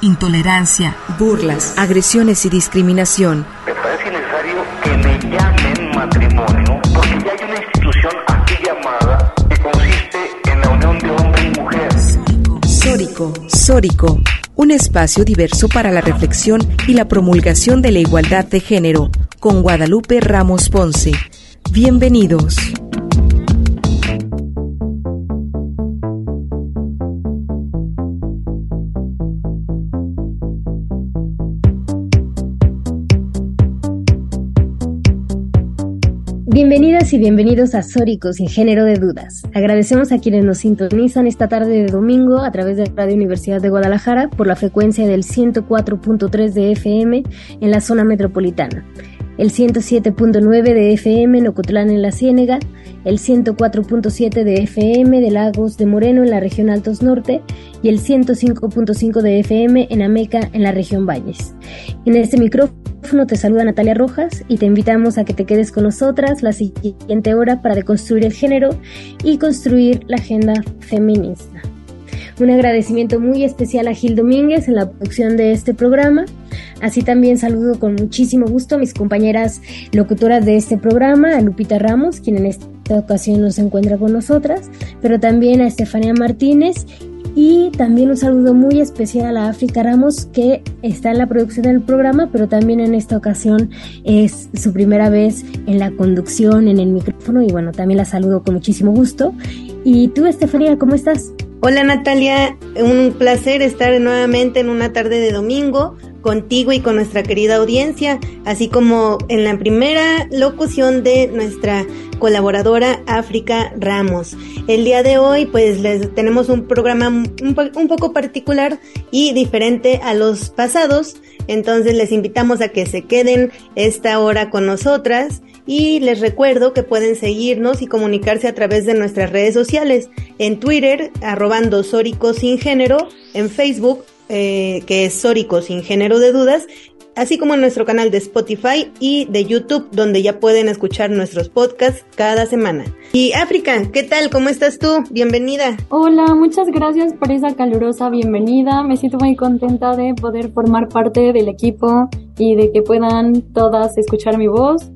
intolerancia, burlas, agresiones y discriminación. Me parece necesario que me llamen matrimonio, porque ya hay una institución aquí llamada que consiste en la unión de hombre y mujer. Sórico, un espacio diverso para la reflexión y la promulgación de la igualdad de género, con Guadalupe Ramos Ponce. Bienvenidos. Bienvenidas y bienvenidos a Sórico, sin género de dudas. Agradecemos a quienes nos sintonizan esta tarde de domingo a través de Radio Universidad de Guadalajara por la frecuencia del 104.3 de FM en la zona metropolitana, el 107.9 de FM en Ocotlán en la Ciénega, el 104.7 de FM de Lagos de Moreno en la región Altos Norte y el 105.5 de FM en Ameca en la región Valles. En este micrófono te saluda Natalia Rojas y te invitamos a que te quedes con nosotras la siguiente hora para deconstruir el género y construir la agenda feminista. Un agradecimiento muy especial a Gil Domínguez en la producción de este programa. Así también saludo con muchísimo gusto a mis compañeras locutoras de este programa, a Lupita Ramos, quien en esta ocasión no se encuentra con nosotras, pero también a Estefanía Martínez, y también un saludo muy especial a África Ramos, que está en la producción del programa, pero también en esta ocasión es su primera vez en la conducción, en el micrófono, y bueno, también la saludo con muchísimo gusto. ¿Y tú, Estefanía, cómo estás? Hola Natalia, un placer estar nuevamente en una tarde de domingo contigo y con nuestra querida audiencia, así como en la primera locución de nuestra colaboradora África Ramos. El día de hoy pues les tenemos un programa un poco particular y diferente a los pasados, entonces les invitamos a que se queden esta hora con nosotras. Y les recuerdo que pueden seguirnos y comunicarse a través de nuestras redes sociales, en Twitter, @Sórico sin género, en Facebook, que es Sórico sin género de dudas, así como en nuestro canal de Spotify y de YouTube, donde ya pueden escuchar nuestros podcasts cada semana. Y África, ¿qué tal? ¿Cómo estás tú? Bienvenida. Hola, muchas gracias por esa calurosa bienvenida. Me siento muy contenta de poder formar parte del equipo y de que puedan todas escuchar mi voz.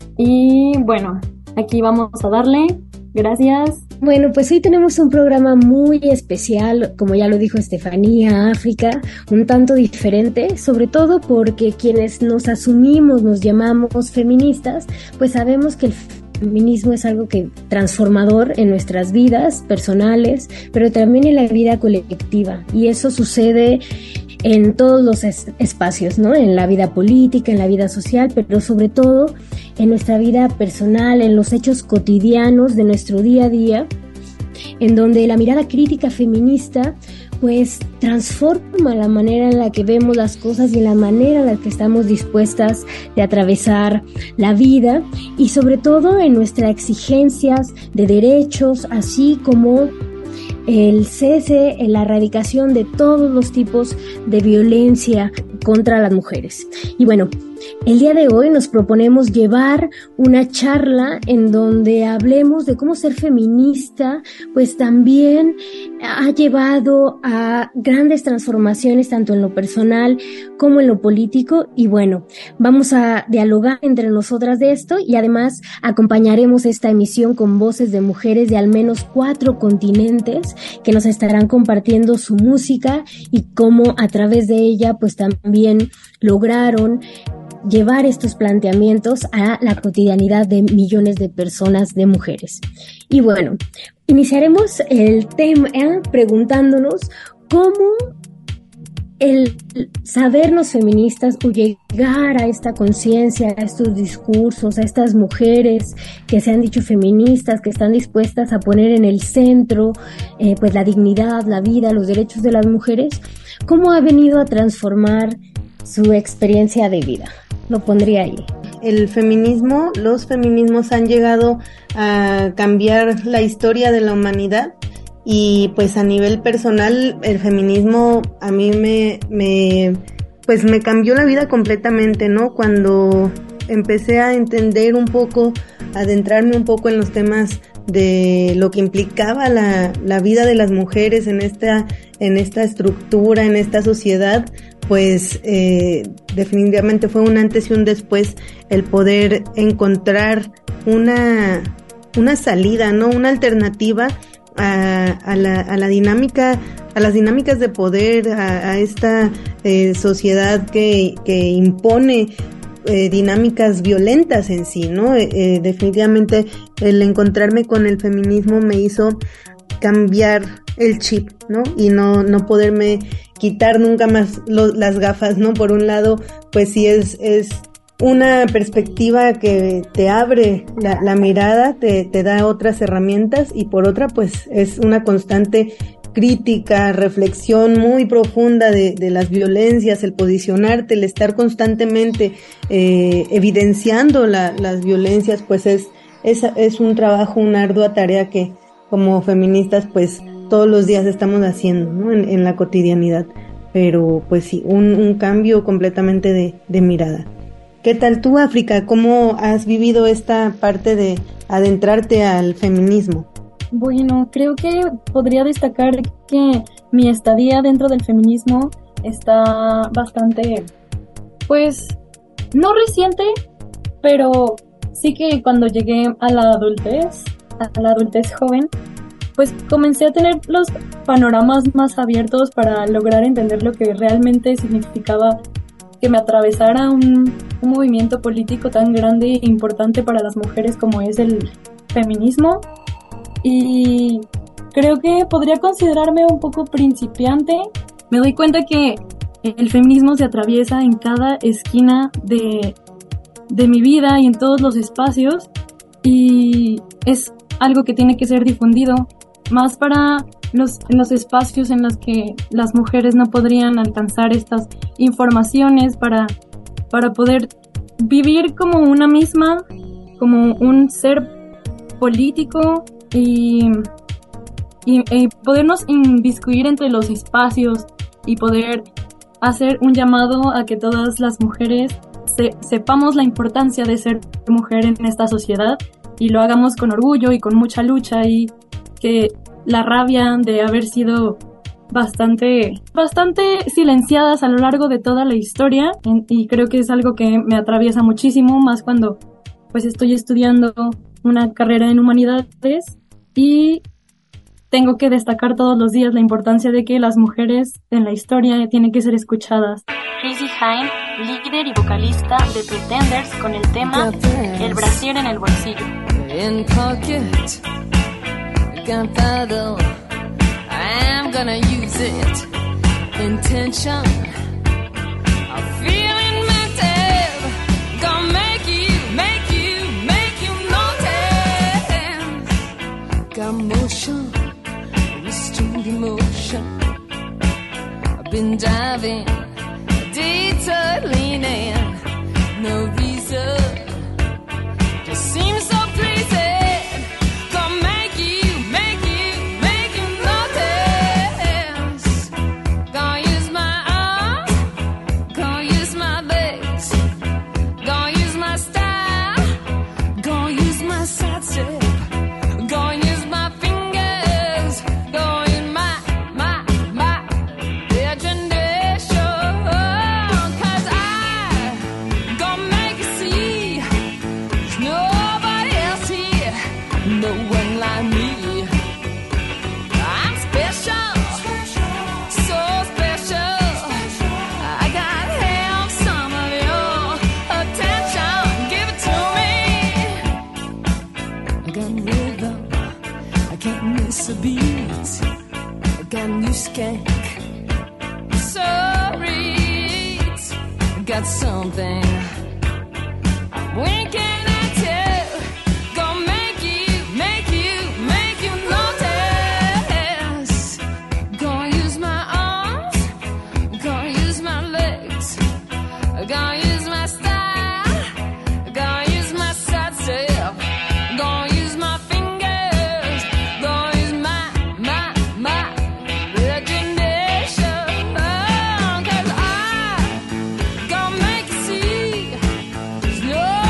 Y bueno, aquí vamos a darle. Gracias. Bueno, pues hoy tenemos un programa muy especial, como ya lo dijo Estefanía, África, un tanto diferente, sobre todo porque quienes nos asumimos, nos llamamos feministas, pues sabemos que el feminismo es algo que transformador en nuestras vidas personales, pero también en la vida colectiva, y eso sucede en todos los espacios, ¿no? En la vida política, en la vida social, pero sobre todo en nuestra vida personal, en los hechos cotidianos de nuestro día a día, en donde la mirada crítica feminista pues transforma la manera en la que vemos las cosas y la manera en la que estamos dispuestas de atravesar la vida, y sobre todo en nuestras exigencias de derechos, así como el cese, la erradicación de todos los tipos de violencia contra las mujeres. Y bueno, el día de hoy nos proponemos llevar una charla en donde hablemos de cómo ser feminista, pues también ha llevado a grandes transformaciones tanto en lo personal como en lo político, y bueno, vamos a dialogar entre nosotras de esto, y además acompañaremos esta emisión con voces de mujeres de al menos 4 continentes que nos estarán compartiendo su música y cómo a través de ella pues también lograron llevar estos planteamientos a la cotidianidad de millones de personas, de mujeres. Y bueno, iniciaremos el tema preguntándonos cómo el sabernos feministas o llegar a esta conciencia, a estos discursos, a estas mujeres que se han dicho feministas, que están dispuestas a poner en el centro pues la dignidad, la vida, los derechos de las mujeres, cómo ha venido a transformar su experiencia de vida. Lo pondría ahí. El feminismo, los feminismos han llegado a cambiar la historia de la humanidad, y pues a nivel personal el feminismo a mí me cambió la vida completamente, ¿no? Cuando empecé a entender un poco, adentrarme un poco en los temas de lo que implicaba la vida de las mujeres en esta estructura, en esta sociedad, pues definitivamente fue un antes y un después el poder encontrar una salida, ¿no? Una alternativa a la dinámica, a las dinámicas de poder, a esta sociedad que impone dinámicas violentas en sí, ¿no? Definitivamente el encontrarme con el feminismo me hizo cambiar el chip, ¿no? Y no poderme quitar nunca más las gafas, ¿no? Por un lado, pues sí es una perspectiva que te abre la mirada, te da otras herramientas, y por otra, pues es una constante crítica, reflexión muy profunda de las violencias, el posicionarte, el estar constantemente evidenciando las violencias, pues es un trabajo, una ardua tarea que como feministas pues todos los días estamos haciendo, ¿no? en la cotidianidad, pero pues sí, un cambio completamente de mirada. ¿Qué tal tú, África? ¿Cómo has vivido esta parte de adentrarte al feminismo? Bueno, creo que podría destacar que mi estadía dentro del feminismo está bastante, pues, no reciente, pero sí que cuando llegué a la adultez joven, pues comencé a tener los panoramas más abiertos para lograr entender lo que realmente significaba que me atravesara un movimiento político tan grande e importante para las mujeres como es el feminismo. Y creo que podría considerarme un poco principiante. Me doy cuenta que el feminismo se atraviesa en cada esquina de mi vida y en todos los espacios, y es algo que tiene que ser difundido más para los espacios en los que las mujeres no podrían alcanzar estas informaciones para poder vivir como una misma, como un ser político y podernos inmiscuir entre los espacios y poder hacer un llamado a que todas las mujeres sepamos la importancia de ser mujer en esta sociedad y lo hagamos con orgullo y con mucha lucha, y que la rabia de haber sido bastante silenciadas a lo largo de toda la historia, y creo que es algo que me atraviesa muchísimo, más cuando pues estoy estudiando una carrera en humanidades y tengo que destacar todos los días la importancia de que las mujeres en la historia tienen que ser escuchadas. Chrissy Hynde, líder y vocalista de Pretenders, con el tema El brasier en el bolsillo. In pocket, gunpowder, I'm gonna use it. Intention, I'm feeling mental, gonna make you notice. Got motion, restrained emotion. I've been diving, detour leaning, no reason, just seems so pleasing. Gonna make you notice. Gonna use my arms, gonna use my legs, gonna use my style, gonna use my side step, gonna use my fingers, gonna use my imagination. 'Cause I gonna make you see there's nobody else here, no one like me. I'm special, so special. I gotta have some of your attention. Give it to me. I got rhythm, I can't miss a beat. I got new skank, sorry, I got something I'm winking at you. Gonna make you notice. Gonna use my arms, gonna use my legs, gonna use my style, gonna use my side step, gonna use my fingers, gonna use my imagination. 'Cause I gonna make you see there's no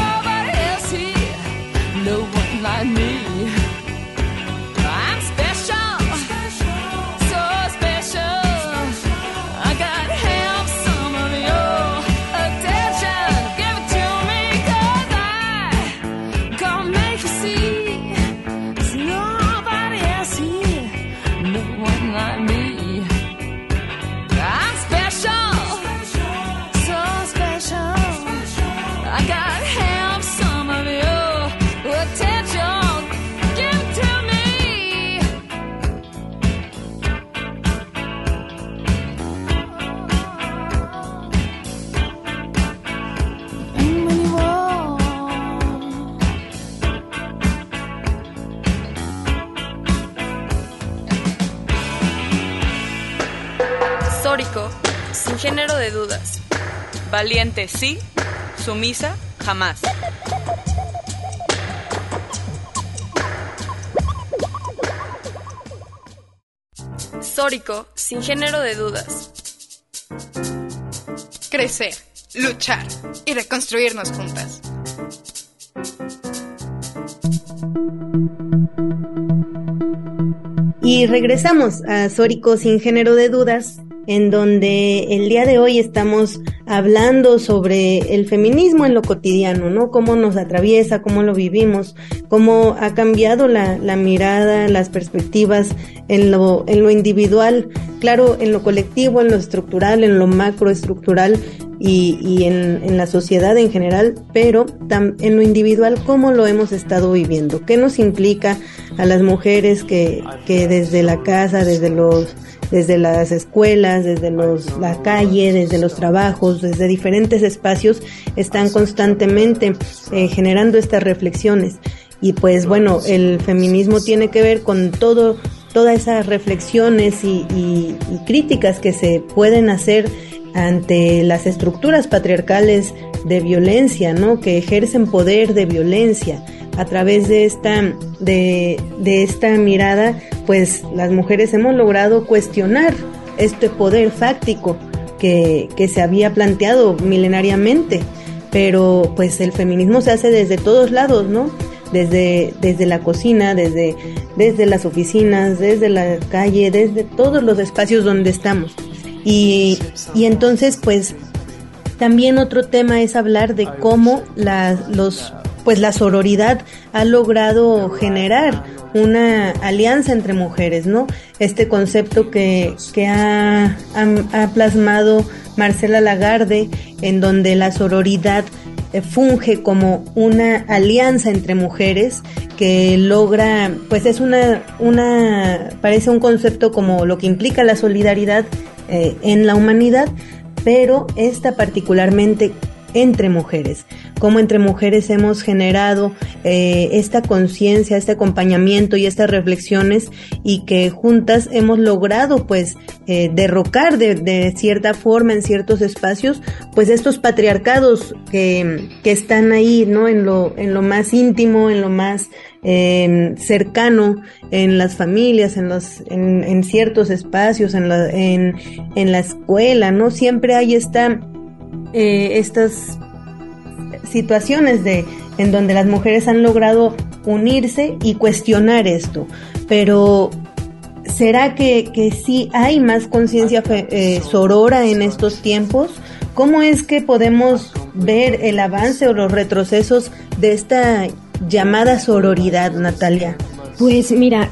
género de dudas. Valiente sí, sumisa jamás. Sórico, sin género de dudas. Crecer, luchar y reconstruirnos juntas. Y regresamos a Sórico sin género de dudas, en donde el día de hoy estamos hablando sobre el feminismo en lo cotidiano, ¿no? Cómo nos atraviesa, cómo lo vivimos, cómo ha cambiado la mirada, las perspectivas en lo individual, claro, en lo colectivo, en lo estructural, en lo macroestructural y en la sociedad en general, pero en lo individual, cómo lo hemos estado viviendo, qué nos implica a las mujeres que desde la casa, desde las escuelas, desde la calle, desde los trabajos, desde diferentes espacios, están constantemente generando estas reflexiones. Y pues bueno, el feminismo tiene que ver con todas esas reflexiones y críticas que se pueden hacer ante las estructuras patriarcales de violencia, ¿no? Que ejercen poder de violencia. A través de esta mirada, pues las mujeres hemos logrado cuestionar este poder fáctico que se había planteado milenariamente, pero pues el feminismo se hace desde todos lados, ¿no? Desde la cocina, desde las oficinas, desde la calle, desde todos los espacios donde estamos. Y entonces, pues, también otro tema es hablar de cómo la sororidad ha logrado generar una alianza entre mujeres, ¿no? Este concepto que ha plasmado Marcela Lagarde, en donde la sororidad funge como una alianza entre mujeres que logra, pues es parece un concepto como lo que implica la solidaridad en la humanidad, pero esta particularmente entre mujeres, como entre mujeres hemos generado esta conciencia, este acompañamiento y estas reflexiones, y que juntas hemos logrado pues derrocar de cierta forma en ciertos espacios pues estos patriarcados que están ahí, ¿no? En lo más íntimo, en lo más cercano, en las familias, en ciertos espacios, en la escuela, ¿no? Siempre hay estas situaciones en donde las mujeres han logrado unirse y cuestionar esto, pero ¿será que sí hay más conciencia sorora en estos tiempos? ¿Cómo es que podemos ver el avance o los retrocesos de esta llamada sororidad, Natalia? Pues mira,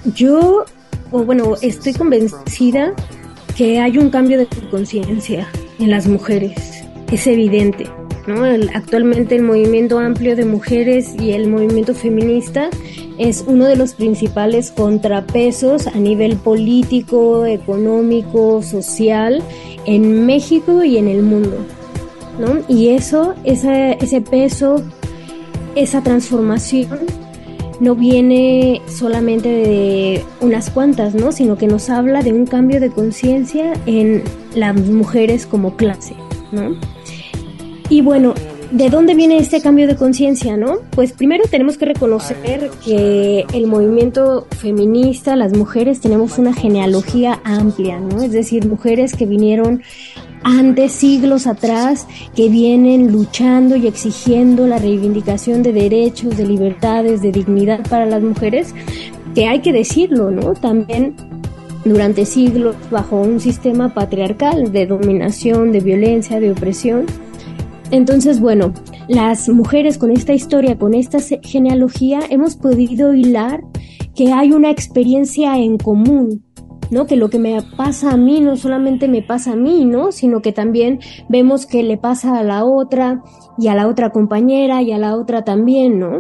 estoy convencida que hay un cambio de conciencia en las mujeres, es evidente, ¿no? Actualmente el movimiento amplio de mujeres y el movimiento feminista es uno de los principales contrapesos a nivel político, económico, social en México y en el mundo, ¿no? Y ese peso, esa transformación no viene solamente de unas cuantas, ¿no? Sino que nos habla de un cambio de conciencia en las mujeres como clase, ¿no? Y bueno, ¿de dónde viene este cambio de conciencia, no? Pues primero tenemos que reconocer que el movimiento feminista, las mujeres tenemos una genealogía amplia, ¿no? Es decir, mujeres que vinieron antes, siglos atrás, que vienen luchando y exigiendo la reivindicación de derechos, de libertades, de dignidad para las mujeres, que hay que decirlo, ¿no? También durante siglos bajo un sistema patriarcal de dominación, de violencia, de opresión. Entonces, bueno, las mujeres con esta historia, con esta genealogía, hemos podido hilar que hay una experiencia en común, ¿no? Que lo que me pasa a mí no solamente me pasa a mí, ¿no? Sino que también vemos que le pasa a la otra y a la otra compañera y a la otra también, ¿no?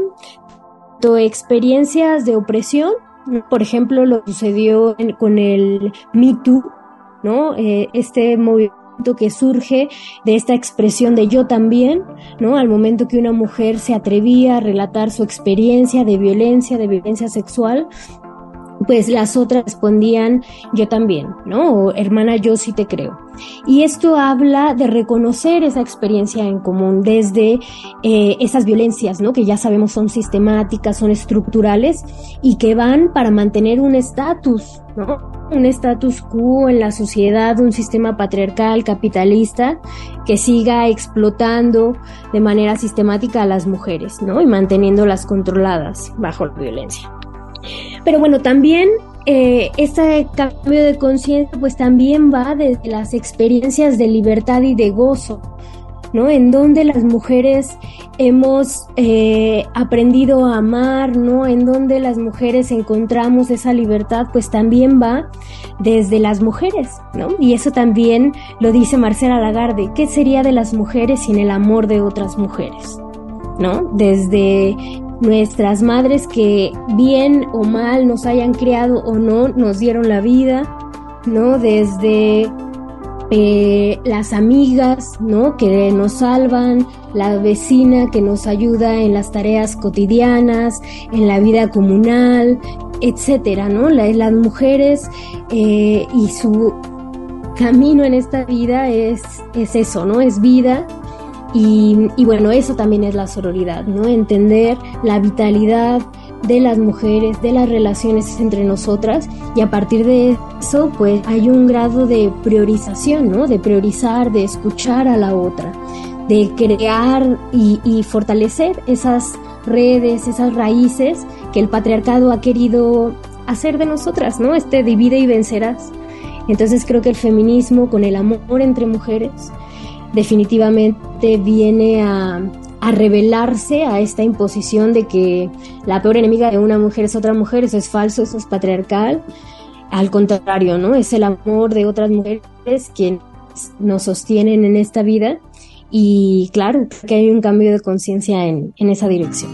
Experiencias de opresión, por ejemplo, lo sucedió con el Me Too, ¿no? Este movimiento que surge de esta expresión de yo también, ¿no? Al momento que una mujer se atrevía a relatar su experiencia de violencia sexual, pues las otras respondían yo también, ¿no? O hermana, yo sí te creo. Y esto habla de reconocer esa experiencia en común desde esas violencias, ¿no? Que ya sabemos son sistemáticas, son estructurales y que van para mantener un estatus, ¿no? Un status quo en la sociedad, un sistema patriarcal, capitalista, que siga explotando de manera sistemática a las mujeres, ¿no? Y manteniéndolas controladas bajo la violencia. Pero bueno, también este cambio de conciencia pues también va desde las experiencias de libertad y de gozo, ¿no? En donde las mujeres hemos aprendido a amar, ¿no? En donde las mujeres encontramos esa libertad, pues también va desde las mujeres, ¿no? Y eso también lo dice Marcela Lagarde. ¿Qué sería de las mujeres sin el amor de otras mujeres? ¿No? Desde nuestras madres que bien o mal nos hayan criado o no, nos dieron la vida, ¿no? Desde las amigas, ¿no? Que nos salvan, la vecina que nos ayuda en las tareas cotidianas, en la vida comunal, etcétera, ¿no? Las mujeres y su camino en esta vida es eso, ¿no? Es vida. Y bueno, eso también es la sororidad, ¿no? Entender la vitalidad de las mujeres, de las relaciones entre nosotras, y a partir de eso, pues hay un grado de priorización, ¿no? De priorizar, de escuchar a la otra, de crear y fortalecer esas redes, esas raíces que el patriarcado ha querido hacer de nosotras, ¿no? Divide y vencerás. Entonces creo que el feminismo, con el amor entre mujeres, definitivamente viene a rebelarse a esta imposición de que la peor enemiga de una mujer es otra mujer. Eso es falso, eso es patriarcal. Al contrario, ¿no? Es el amor de otras mujeres quienes nos sostienen en esta vida, y claro, que hay un cambio de conciencia en esa dirección.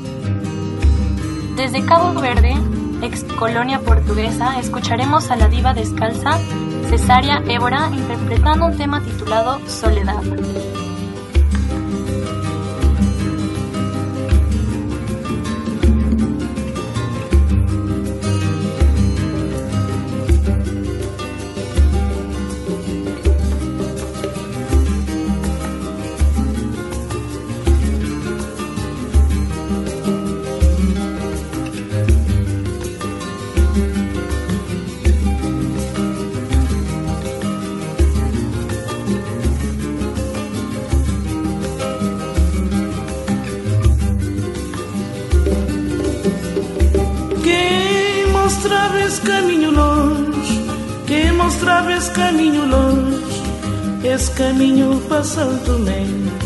Desde Cabo Verde, ex colonia portuguesa, escucharemos a la diva descalza Cesárea Évora interpretando un tema titulado Soledad. Caminho longe, que mostrava esse caminho longe, esse caminho para São Tomé.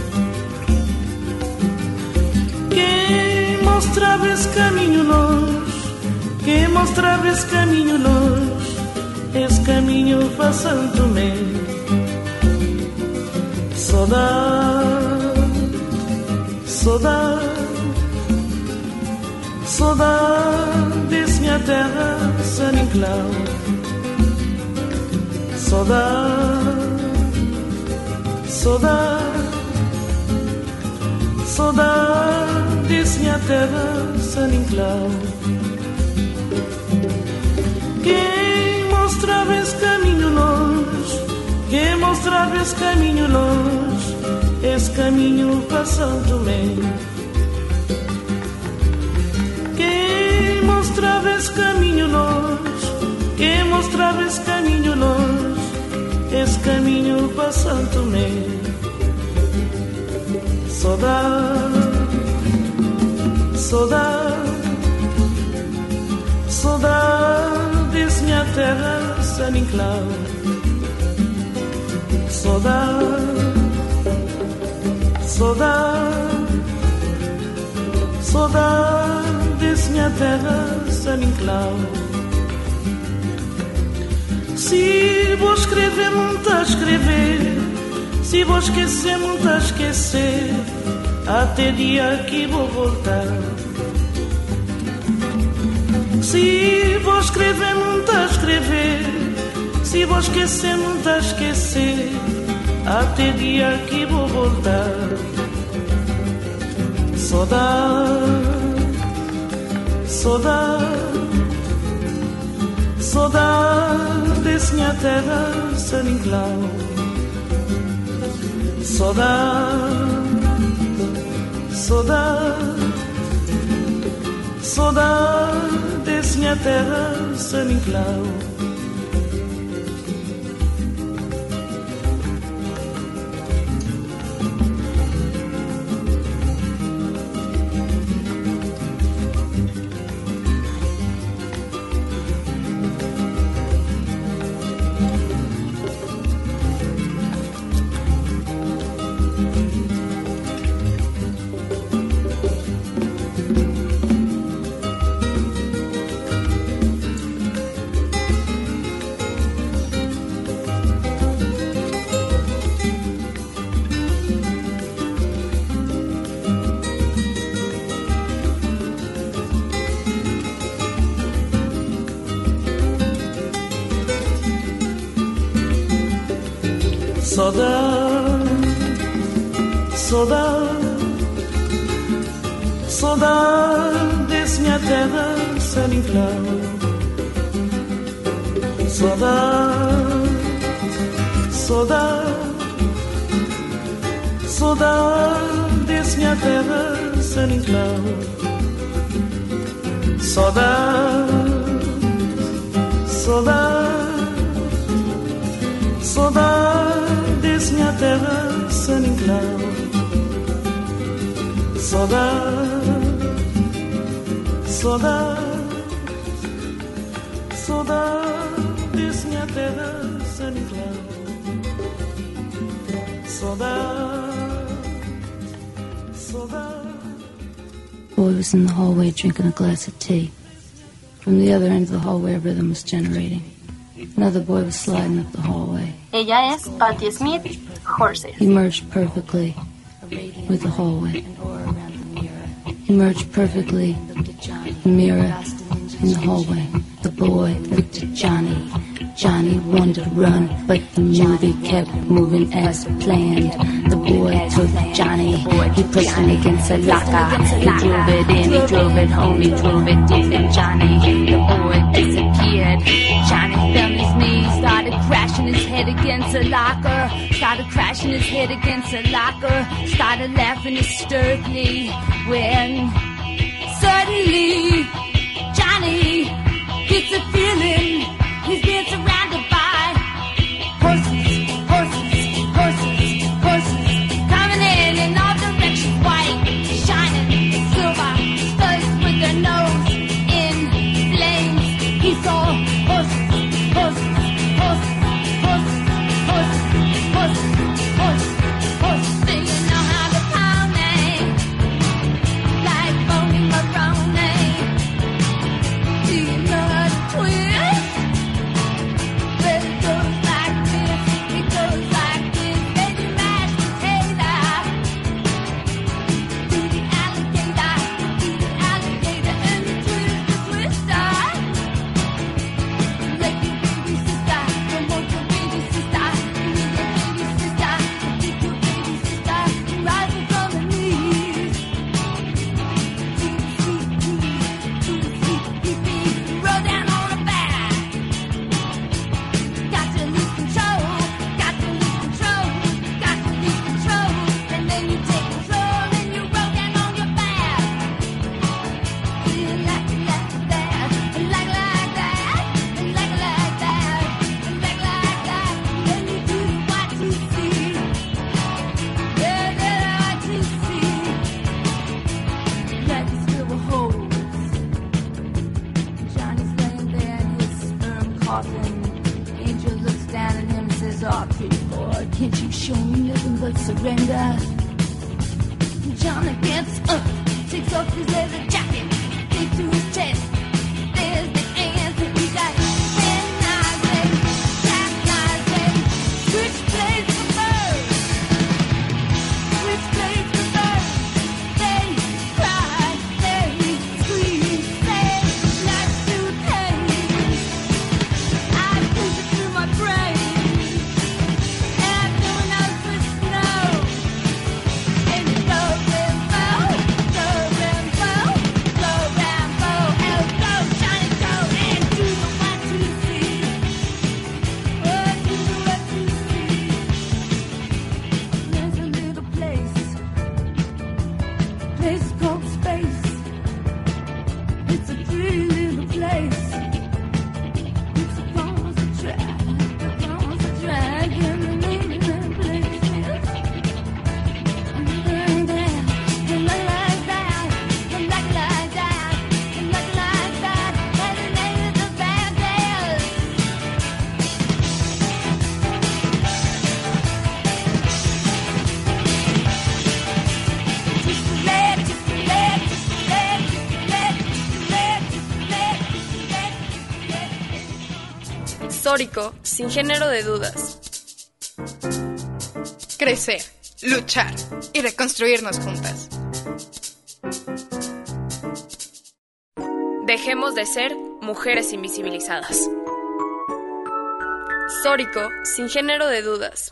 Que mostrava esse caminho longe, que mostrava esse caminho longe, esse caminho para São Tomé. Saudade, saudade, saudade desse minha terra, São Nicolau. Saudade, saudade, saudade desse minha terra, São Nicolau. Quem mostrava esse caminho longe, quem mostrava esse caminho longe, esse caminho para São Tomé. Mostrava esse caminho longe, quem mostrava esse caminho longe, esse caminho para São Tomé. Saudade, saudade, saudade desse minha terra, São Nicolau. Saudade, saudade, saudade desse minha terra, São Nicolau. Se vou escrever, não está a escrever. Se vou esquecer, não está a esquecer. Até dia que vou voltar. Se vou escrever, não está a escrever. Se vou esquecer, não está a esquecer. Até dia que vou voltar. Saudade, saudade, Saudades, minha terra, San Inclau. Saudades, minha terra, San Inclau. Saudades, minha terra, San Inclau. Saudades, minha terra, San Inclau. Saudades, minha terra, San Inclau. Saudades, minha terra, San Inclau. Boy was in the hallway drinking a glass of tea. From the other end of the hallway, a rhythm was generating. Another boy was sliding up the hallway. Ella es Patti Smith, Horses. He merged perfectly with the hallway. He merged perfectly, the mirror in the hallway. The boy looked at Johnny. Johnny wanted to run, but the movie kept moving as planned. The boy took Johnny, he pushed him against a locker. He drove it in, he drove it home, he drove it deep in Johnny. The boy disappeared. Johnny fell on his knees, started crashing his head against a locker. Started crashing his head against a locker. Started laughing hysterically when suddenly Johnny gets a feeling he's being surrounded by horses, horses, horses, horses, coming in all directions, white, shining, silver, studs with their nose in flames. He saw horses, horses, horses, horses, horses, horses, horses, horses. Do you know how to pony? Like Boney Maroney. Do you know how to twist? Angel looks down at him and says, "Oh, pretty boy, can't you show me nothing but surrender?" Johnny gets up, takes off his leather jacket, takes to his chest. There's the answer. He got pen knives and jack knives and switchblades for birds. Switchblades for birds. They cry, they scream, they like to taste. I push it through my brain, and no one else would know. And blow them bow, blow them bow, blow place called space. It's a pretty little place. It's a concentrate, and the name of that place is. And like that, and like that, and like that, and the name of the band is. Sórico, sin género de dudas. Crecer, luchar y reconstruirnos juntas. Dejemos de ser mujeres invisibilizadas. Sórico, sin género de dudas.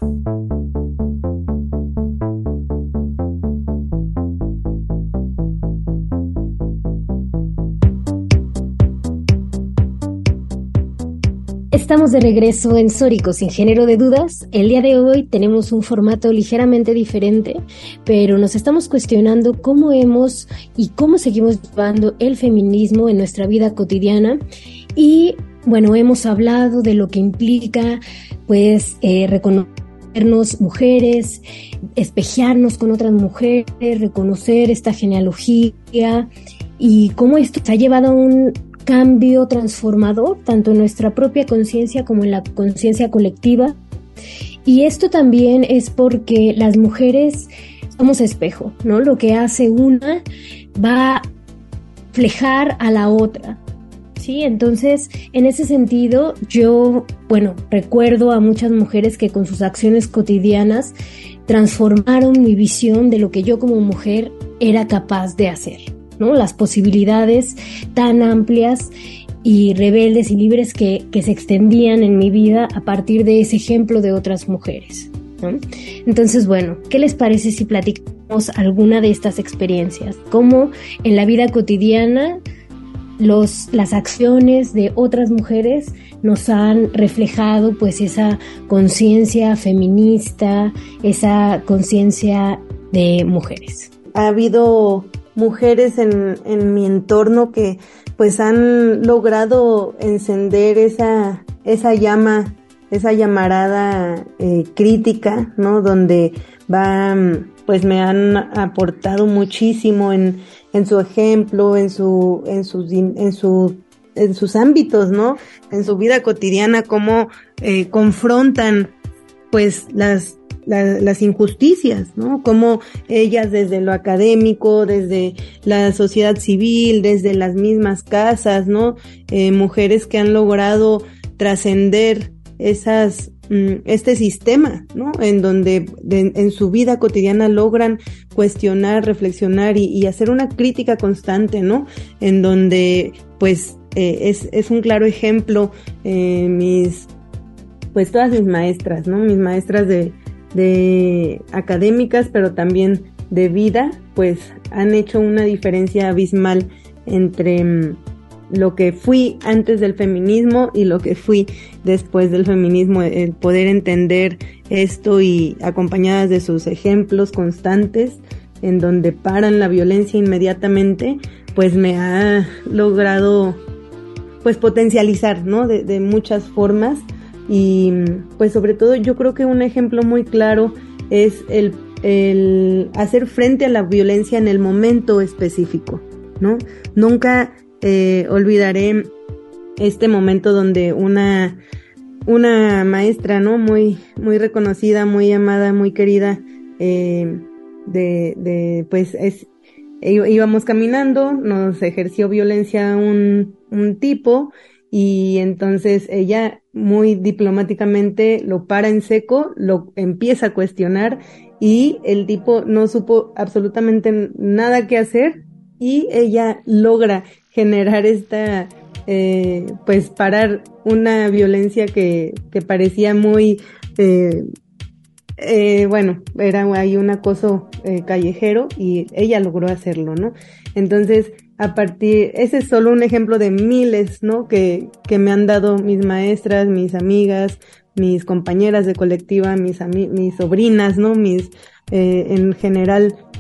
Estamos de regreso en Sórico, sin género de dudas. El día de hoy tenemos un formato ligeramente diferente, pero nos estamos cuestionando cómo hemos y cómo seguimos llevando el feminismo en nuestra vida cotidiana. Y bueno, hemos hablado de lo que implica pues reconocernos mujeres, espejearnos con otras mujeres, reconocer esta genealogía y cómo esto se ha llevado a un cambio transformador, tanto en nuestra propia conciencia como en la conciencia colectiva. Y esto también es porque las mujeres somos espejo, ¿no? Lo que hace una va a reflejar a la otra, ¿sí? Entonces, en ese sentido, yo, recuerdo a muchas mujeres que con sus acciones cotidianas transformaron mi visión de lo que yo como mujer era capaz de hacer, ¿no? Las posibilidades tan amplias y rebeldes y libres que se extendían en mi vida a partir de ese ejemplo de otras mujeres, ¿no? Entonces, ¿qué les parece si platicamos alguna de estas experiencias? Cómo en la vida cotidiana las acciones de otras mujeres nos han reflejado pues esa conciencia feminista, esa conciencia de mujeres. Ha habido mujeres en mi entorno que pues han logrado encender esa llama, esa llamarada crítica, ¿no? Donde pues me han aportado muchísimo en su ejemplo, en sus ámbitos, ¿no? En su vida cotidiana, cómo confrontan pues las injusticias, ¿no? Cómo ellas desde lo académico, desde la sociedad civil, desde las mismas casas, ¿no? Mujeres que han logrado trascender este sistema, ¿no? En donde en su vida cotidiana logran cuestionar, reflexionar y hacer una crítica constante, ¿no? En donde pues es un claro ejemplo pues todas mis maestras, ¿no? Mis maestras de académicas, pero también de vida, pues han hecho una diferencia abismal entre lo que fui antes del feminismo y lo que fui después del feminismo. El poder entender esto y acompañadas de sus ejemplos constantes en donde paran la violencia inmediatamente, pues me ha logrado pues potencializar, ¿no? De muchas formas. Y pues sobre todo yo creo que un ejemplo muy claro es el hacer frente a la violencia en el momento específico, ¿no? Nunca olvidaré este momento donde una maestra, ¿no? Muy reconocida, muy amada, muy querida, pues íbamos caminando, nos ejerció violencia un tipo. Y entonces ella muy diplomáticamente lo para en seco, lo empieza a cuestionar y el tipo no supo absolutamente nada que hacer y ella logra generar pues parar una violencia que parecía muy, era ahí un acoso callejero y ella logró hacerlo, ¿no? Entonces, ese es solo un ejemplo de miles, ¿no? Que me han dado mis maestras, mis amigas, mis compañeras de colectiva, mis sobrinas, ¿no? En general,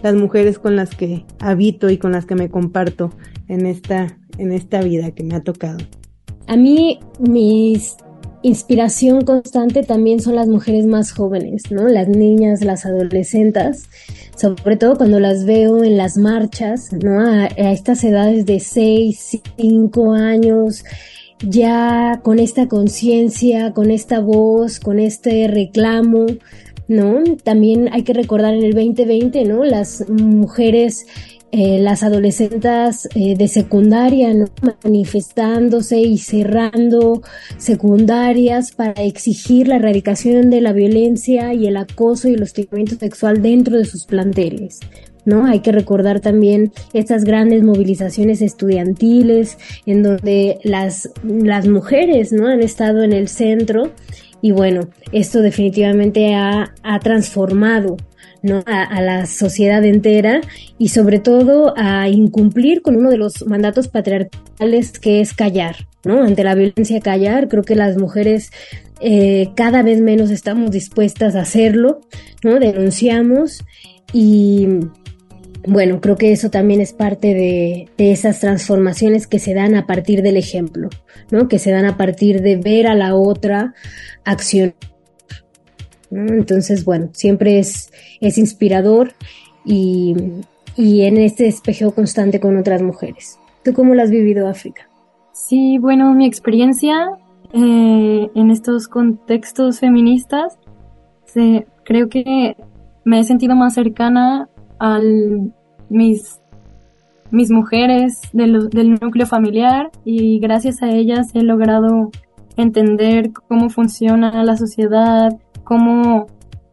las mujeres con las que habito y con las que me comparto en esta vida que me ha tocado. A mí, mis inspiración constante también son las mujeres más jóvenes, ¿no? Las niñas, las adolescentes, sobre todo cuando las veo en las marchas, ¿no? A estas edades de 6, 5 años, ya con esta conciencia, con esta voz, con este reclamo, ¿no? También hay que recordar en el 2020, ¿no? Las mujeres, las adolescentes de secundaria, ¿no? Manifestándose y cerrando secundarias para exigir la erradicación de la violencia y el acoso y el hostigamiento sexual dentro de sus planteles, ¿no? Hay que recordar también estas grandes movilizaciones estudiantiles en donde las mujeres, ¿no? Han estado en el centro y bueno, esto definitivamente ha transformado, ¿no? a la sociedad entera y sobre todo a incumplir con uno de los mandatos patriarcales que es callar, ¿no? Ante la violencia callar. Creo que las mujeres cada vez menos estamos dispuestas a hacerlo, ¿no? Denunciamos y bueno, creo que eso también es parte de esas transformaciones que se dan a partir del ejemplo, ¿no? Que se dan a partir de ver a la otra accionar, ¿no? Entonces, bueno, siempre es inspirador y en este espejeo constante con otras mujeres. ¿Tú cómo lo has vivido, África? Sí, bueno, mi experiencia en estos contextos feministas, creo que me he sentido más cercana a mis mujeres del núcleo familiar y gracias a ellas he logrado entender cómo funciona la sociedad, cómo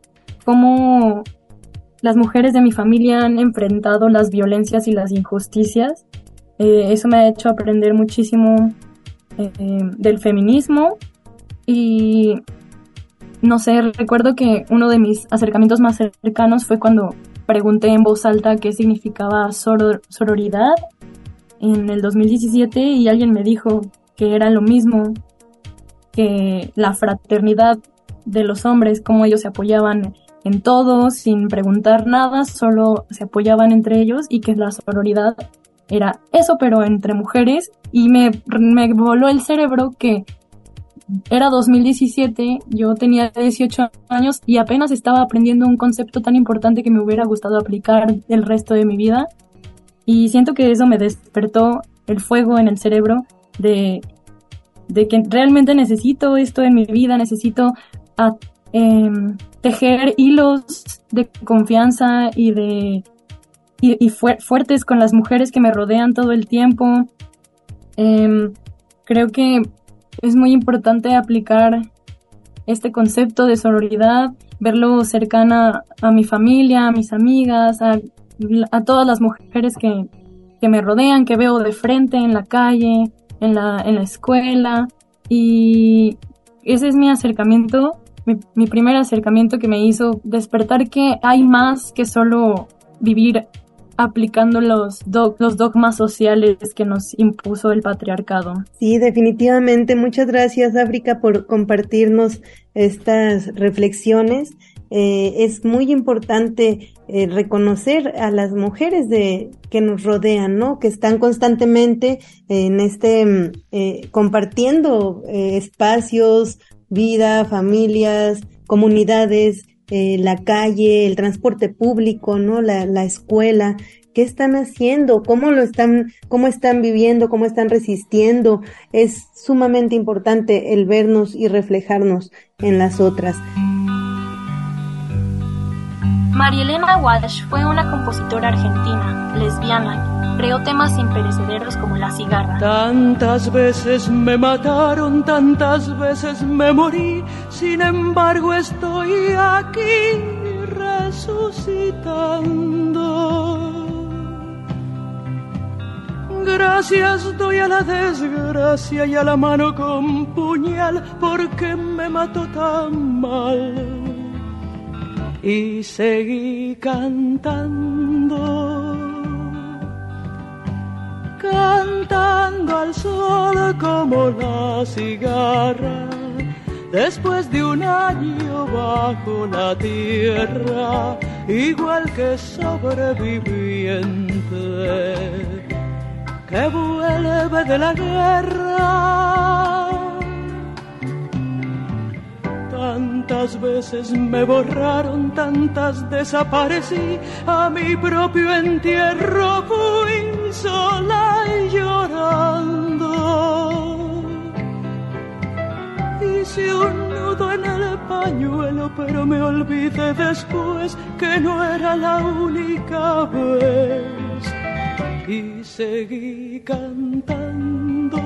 las mujeres de mi familia han enfrentado las violencias y las injusticias. Eso me ha hecho aprender muchísimo del feminismo y no sé, recuerdo que uno de mis acercamientos más cercanos fue cuando pregunté en voz alta qué significaba sororidad en el 2017 y alguien me dijo que era lo mismo que la fraternidad de los hombres, cómo ellos se apoyaban en todo sin preguntar nada, solo se apoyaban entre ellos y que la sororidad era eso pero entre mujeres y me voló el cerebro que era 2017, yo tenía 18 años y apenas estaba aprendiendo un concepto tan importante que me hubiera gustado aplicar el resto de mi vida y siento que eso me despertó el fuego en el cerebro de que realmente necesito esto en mi vida, necesito tejer hilos de confianza y fuertes con las mujeres que me rodean todo el tiempo. Creo que es muy importante aplicar este concepto de sororidad, verlo cercana a mi familia, a mis amigas, a todas las mujeres que me rodean, que veo de frente en la calle, en la escuela, y ese es mi acercamiento, mi primer acercamiento que me hizo despertar que hay más que solo vivir aplicando los dogmas sociales que nos impuso el patriarcado. Sí, definitivamente. Muchas gracias, África, por compartirnos estas reflexiones. Es muy importante reconocer a las mujeres que nos rodean, ¿no? Que están constantemente en compartiendo espacios, vida, familias, comunidades, la calle, el transporte público, ¿no? La escuela. ¿Qué están haciendo? ¿Cómo están viviendo? ¿Cómo están resistiendo? Es sumamente importante el vernos y reflejarnos en las otras. Marielena Walsh fue una compositora argentina, lesbiana. Creó temas imperecederos como La cigarra. Tantas veces me mataron, tantas veces me morí, sin embargo estoy aquí resucitando. Gracias doy a la desgracia y a la mano con puñal porque me mató tan mal. Y seguí cantando al sol como la cigarra, después de un año bajo la tierra, igual que sobreviviente que vuelve de la guerra. Tantas veces me borraron, tantas desaparecí, a mi propio entierro fui sola y llorando. Hice un nudo en el pañuelo, pero me olvidé después que no era la única vez. Y seguí cantando,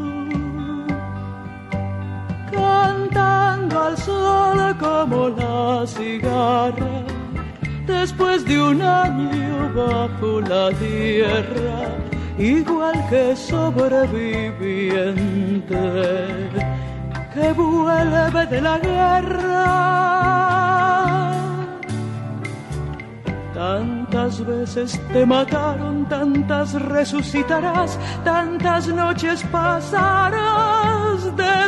cantando al sol como la cigarra, después de un año bajo la tierra, igual que sobreviviente que vuelve de la guerra. Tantas veces te mataron, tantas resucitarás, tantas noches pasarás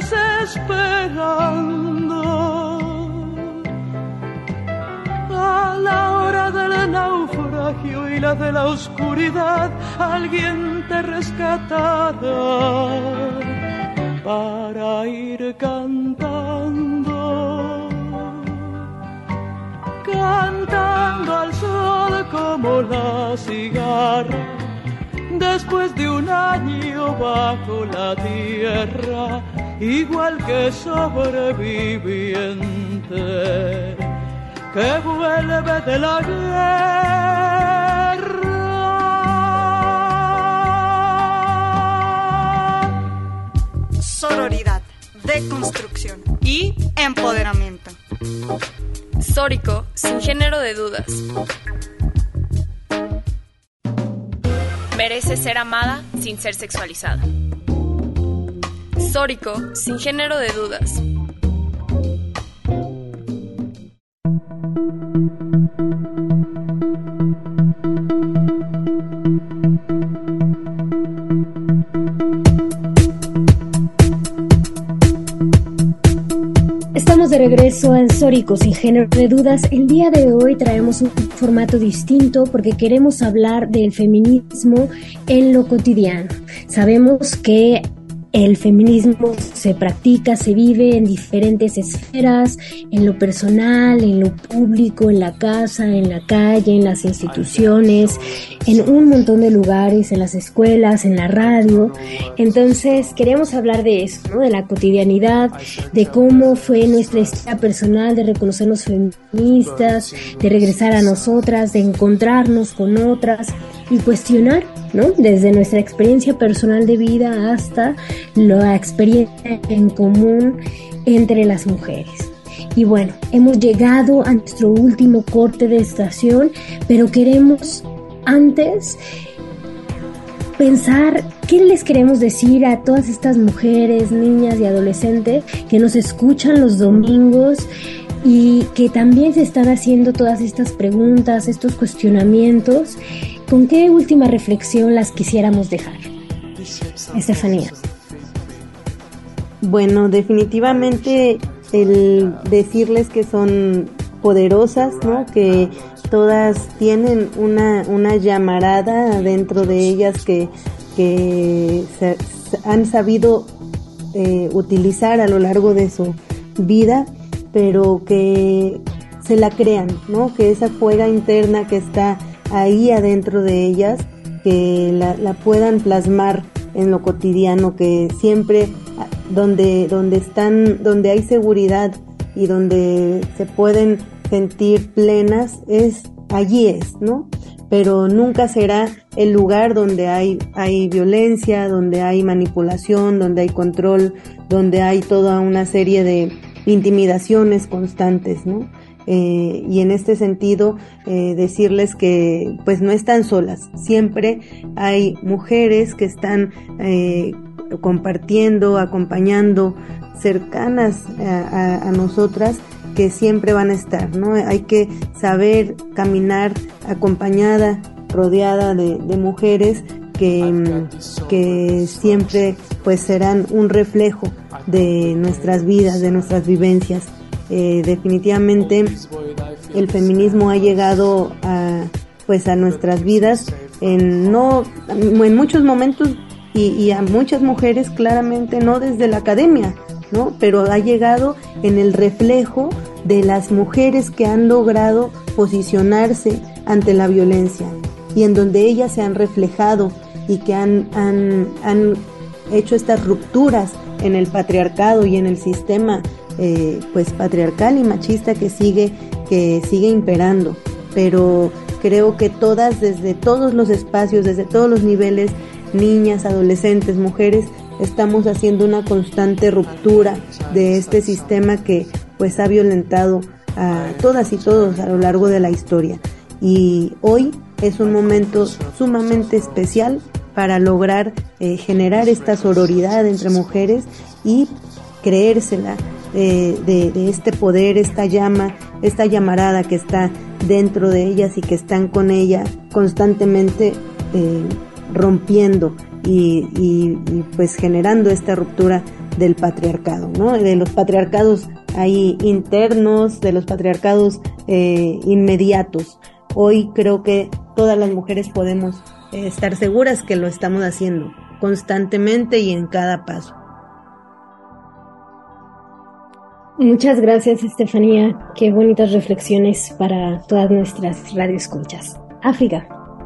desesperando. A la hora del naufragio y la de la oscuridad, alguien te rescatará para ir cantando, cantando al sol como la cigarra, después de un año bajo la tierra, igual que sobreviviente que vuelve de la guerra. Sororidad, deconstrucción y empoderamiento. Sórico, sin género de dudas. Merece ser amada sin ser sexualizada. Sórico, sin género de dudas. Estamos de regreso en Sórico, sin género de dudas. El día de hoy traemos un formato distinto porque queremos hablar del feminismo en lo cotidiano. Sabemos que el feminismo se practica, se vive en diferentes esferas, en lo personal, en lo público, en la casa, en la calle, en las instituciones, en un montón de lugares, en las escuelas, en la radio. Entonces queremos hablar de eso, ¿no? De la cotidianidad, de cómo fue nuestra historia personal, de reconocernos feministas, de regresar a nosotras, de encontrarnos con otras y cuestionar, ¿no? Desde nuestra experiencia personal de vida hasta la experiencia en común entre las mujeres. Y bueno, hemos llegado a nuestro último corte de estación, pero queremos antes pensar qué les queremos decir a todas estas mujeres, niñas y adolescentes que nos escuchan los domingos y que también se están haciendo todas estas preguntas, estos cuestionamientos. ¿Con qué última reflexión las quisiéramos dejar? Estefanía. Bueno, definitivamente el decirles que son poderosas, ¿no? Que todas tienen una llamarada dentro de ellas que se han sabido utilizar a lo largo de su vida, pero que se la crean, ¿no? Que esa fuerza interna que está ahí adentro de ellas, que la puedan plasmar en lo cotidiano, que siempre donde hay seguridad y donde se pueden sentir plenas, allí es, ¿no? Pero nunca será el lugar donde hay violencia, donde hay manipulación, donde hay control, donde hay toda una serie de intimidaciones constantes, ¿no? Y en este sentido decirles que pues no están solas, siempre hay mujeres que están compartiendo, acompañando, cercanas a nosotras, que siempre van a estar, ¿no? Hay que saber caminar acompañada, rodeada de mujeres que siempre pues serán un reflejo de nuestras vidas, de nuestras vivencias. Definitivamente el feminismo ha llegado a nuestras vidas en muchos momentos y a muchas mujeres, claramente no desde la academia, ¿no? Pero ha llegado en el reflejo de las mujeres que han logrado posicionarse ante la violencia y en donde ellas se han reflejado y que han hecho estas rupturas en el patriarcado y en el sistema patriarcal y machista que sigue imperando. Pero creo que todas, desde todos los espacios, desde todos los niveles, niñas, adolescentes, mujeres, estamos haciendo una constante ruptura de este sistema que pues ha violentado a todas y todos a lo largo de la historia. Y hoy es un momento sumamente especial para lograr generar esta sororidad entre mujeres y creérsela de este poder, esta llama, esta llamarada que está dentro de ellas y que están con ella constantemente rompiendo y pues generando esta ruptura del patriarcado, ¿no? De los patriarcados ahí internos, de los patriarcados inmediatos. Hoy creo que todas las mujeres podemos estar seguras que lo estamos haciendo constantemente y en cada paso. Muchas gracias, Estefanía. Qué bonitas reflexiones para todas nuestras radioescuchas. África.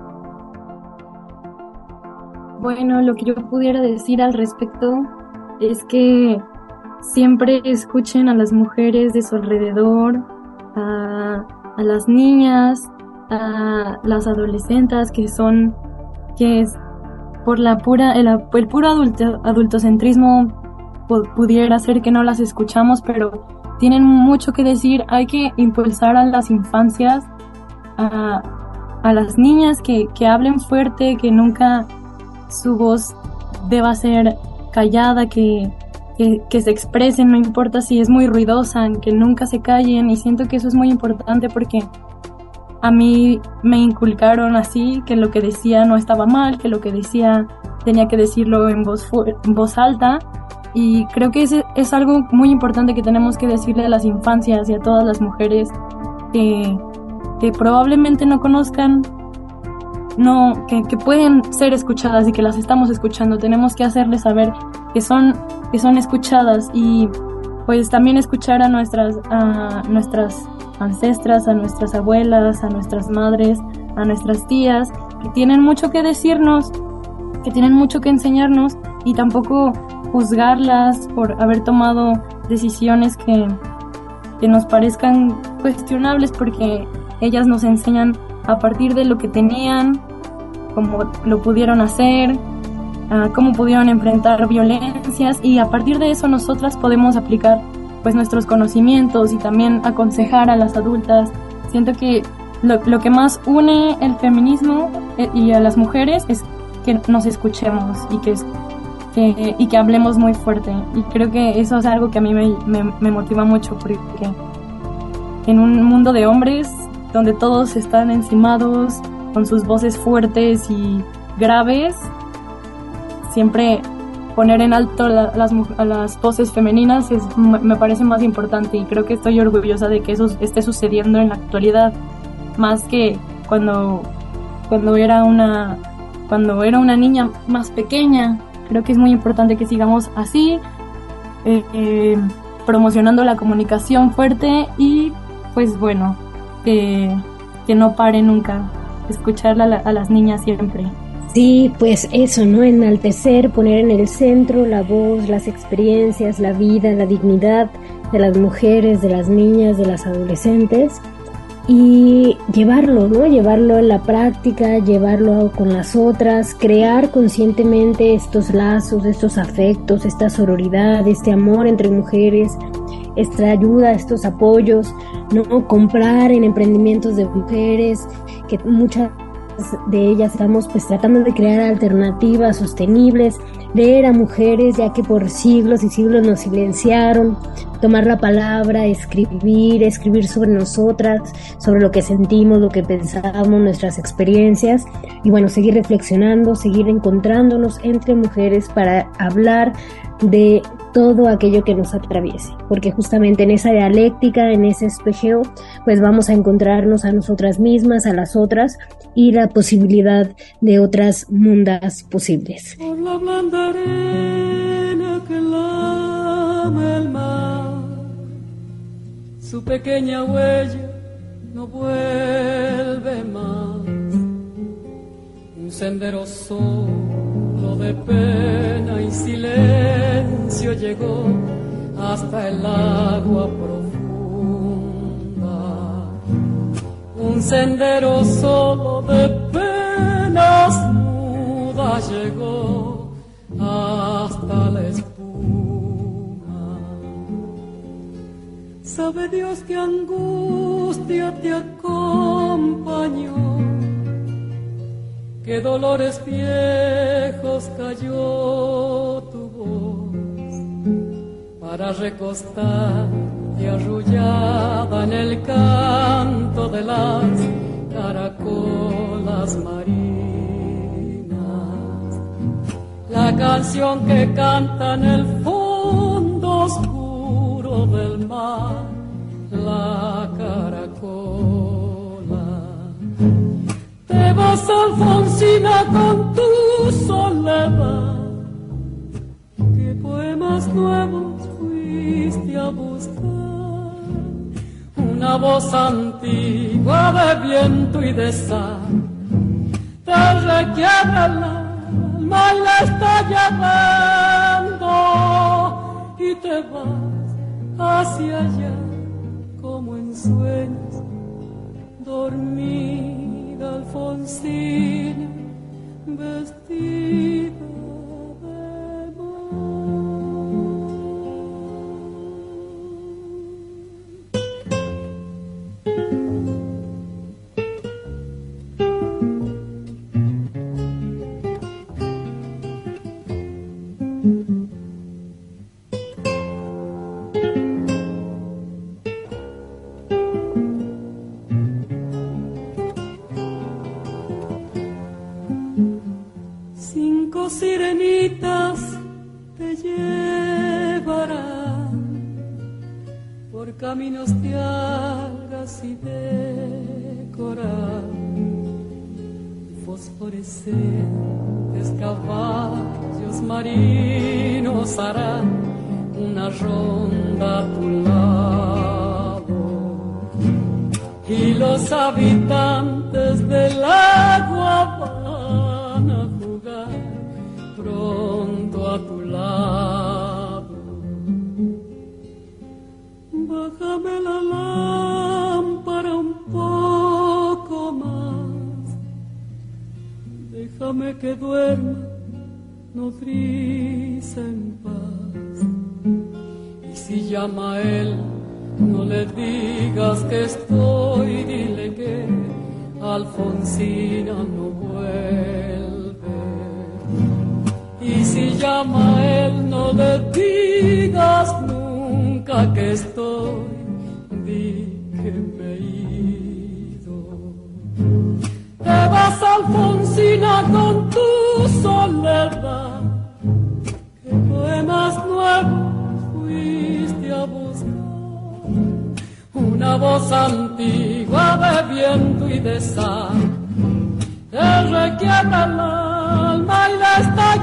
Bueno, lo que yo pudiera decir al respecto es que siempre escuchen a las mujeres de su alrededor, a las niñas, a las adolescentes que es por el puro adultocentrismo pudiera ser que no las escuchamos, pero tienen mucho que decir. Hay que impulsar a las infancias, a las niñas que hablen fuerte, que nunca su voz deba ser callada, que se expresen, no importa si es muy ruidosa, que nunca se callen. Y siento que eso es muy importante porque a mí me inculcaron así, que lo que decía no estaba mal, que lo que decía tenía que decirlo en voz alta. Y creo que es algo muy importante que tenemos que decirle a las infancias y a todas las mujeres que probablemente no conozcan, que pueden ser escuchadas y que las estamos escuchando. Tenemos que hacerles saber que son escuchadas, y pues también escuchar a nuestras ancestras, a nuestras abuelas, a nuestras madres, a nuestras tías, que tienen mucho que decirnos, que tienen mucho que enseñarnos, y tampoco juzgarlas por haber tomado decisiones que nos parezcan cuestionables, porque ellas nos enseñan a partir de lo que tenían, cómo lo pudieron hacer, cómo pudieron enfrentar violencias, y a partir de eso nosotras podemos aplicar pues nuestros conocimientos y también aconsejar a las adultas. Siento que lo que más une el feminismo y a las mujeres es que nos escuchemos y que hablemos muy fuerte, y creo que eso es algo que a mí me motiva mucho, porque en un mundo de hombres donde todos están encimados con sus voces fuertes y graves, siempre poner en alto a las voces femeninas me parece más importante, y creo que estoy orgullosa de que eso esté sucediendo en la actualidad, más que cuando era una niña más pequeña. Creo que es muy importante que sigamos así, promocionando la comunicación fuerte, y pues bueno, que no pare nunca, escuchar a las niñas siempre. Sí, pues eso, ¿no? Enaltecer, poner en el centro la voz, las experiencias, la vida, la dignidad de las mujeres, de las niñas, de las adolescentes, y llevarlo, ¿no? Llevarlo en la práctica, llevarlo con las otras, crear conscientemente estos lazos, estos afectos, esta sororidad, este amor entre mujeres, esta ayuda, estos apoyos, ¿no? Comprar en emprendimientos de mujeres, que muchas de ellas estamos pues tratando de crear alternativas sostenibles, leer a mujeres ya que por siglos y siglos nos silenciaron, tomar la palabra, escribir sobre nosotras, sobre lo que sentimos, lo que pensamos, nuestras experiencias, y bueno, seguir reflexionando, seguir encontrándonos entre mujeres para hablar de todo aquello que nos atraviese, porque justamente en esa dialéctica, en ese espejeo, pues vamos a encontrarnos a nosotras mismas, a las otras, y la posibilidad de otras mundas posibles. Por la blanda arena que lame el mar, su pequeña huella no vuelve más. Un sendero solo de pena y silencio llegó hasta el agua profunda. Un sendero solo de penas mudas llegó hasta la espuma. Sabe Dios qué angustia te acompañó, qué dolores viejos cayó tu voz para recostarte arrullada en el canto de las caracolas marinas. La canción que canta en el fondo oscuro del mar, la caracola. Te vas, Alfonsina, con tu soledad. ¿Qué poemas nuevos fuiste a buscar? Una voz antigua de viento y de sal te requiebra el alma y la está llevando, y te vas hacia allá como en sueños, dormida Alfonsina, vestida de sirenitas te llevarán por caminos de algas y de coral. Fosforescentes caballos marinos harán una ronda a tu lado, y los habitantes del agua van a jugar pronto a tu lado. Bájame la lámpara un poco más, déjame que duerma nodriza en paz. Y si llama a él, no le digas que estoy, dile que Alfonsina no vuelve. Y si llama a él, no le digas nunca que estoy, di que me he ido. Te vas, Alfonsina, con tu soledad. ¿Qué poemas nuevos fuiste a buscar? Una voz antigua de viento y de sal te requiebra el alma y la está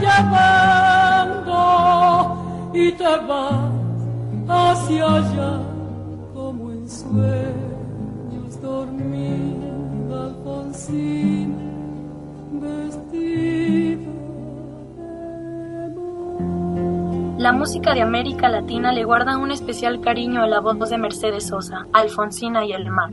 llevando, y te vas hacia allá como en sueños, dormida Alfonsina, vestida. La música de América Latina le guarda un especial cariño a la voz de Mercedes Sosa, Alfonsina y el mar.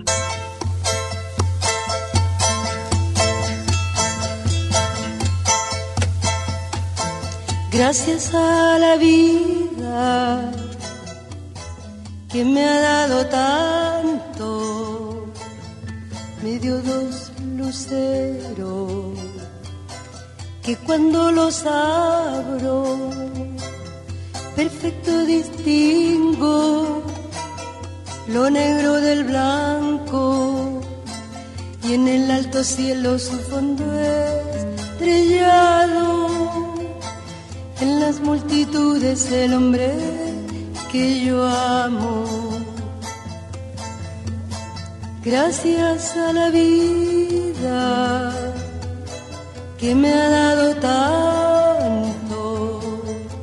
Gracias a la vida que me ha dado tanto, me dio dos luceros que cuando los abro perfecto distingo lo negro del blanco, y en el alto cielo su fondo estrellado, en las multitudes el hombre que yo amo. Gracias a la vida que me ha dado tanto,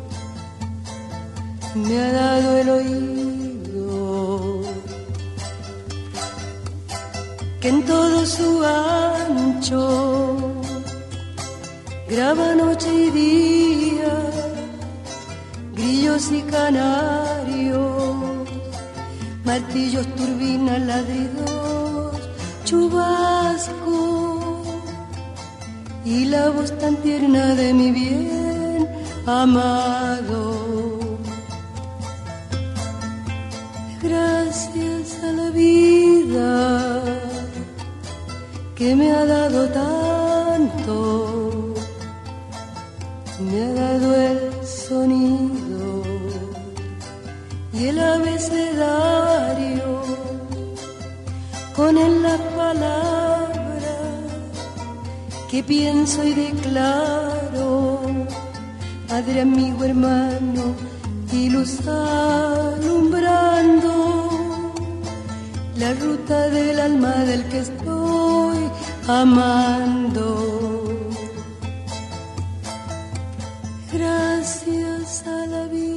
me ha dado el oído, que en todo su ancho graba noche y día, grillos y canarios, martillos, turbinas, ladridos, chubasco, y la voz tan tierna de mi bien amado. Gracias a la vida que me ha dado tanto, me ha dado el sonido y el abecedario, con él las palabras que pienso y declaro, padre, amigo, hermano y luz alumbrando la ruta del alma del que estoy amando. Gracias a la vida.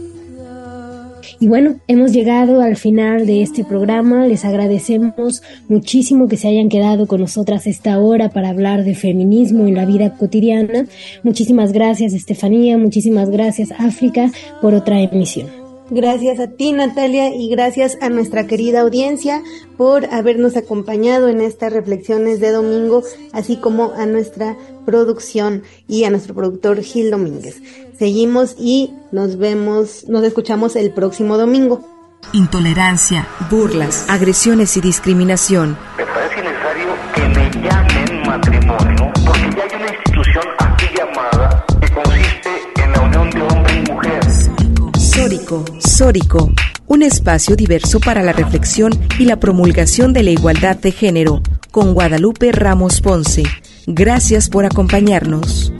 Y bueno, hemos llegado al final de este programa. Les agradecemos muchísimo que se hayan quedado con nosotras esta hora para hablar de feminismo en la vida cotidiana. Muchísimas gracias, Estefanía. Muchísimas gracias, África, por otra emisión. Gracias a ti, Natalia, y gracias a nuestra querida audiencia por habernos acompañado en estas reflexiones de domingo, así como a nuestra producción y a nuestro productor Gil Domínguez. Seguimos y nos escuchamos el próximo domingo. Intolerancia, burlas, agresiones y discriminación. Me parece necesario que me llamen matrimonio, porque ya hay una institución aquí llamada que consiste en la unión de hombre y mujer. Sórico, un espacio diverso para la reflexión y la promulgación de la igualdad de género, con Guadalupe Ramos Ponce. Gracias por acompañarnos.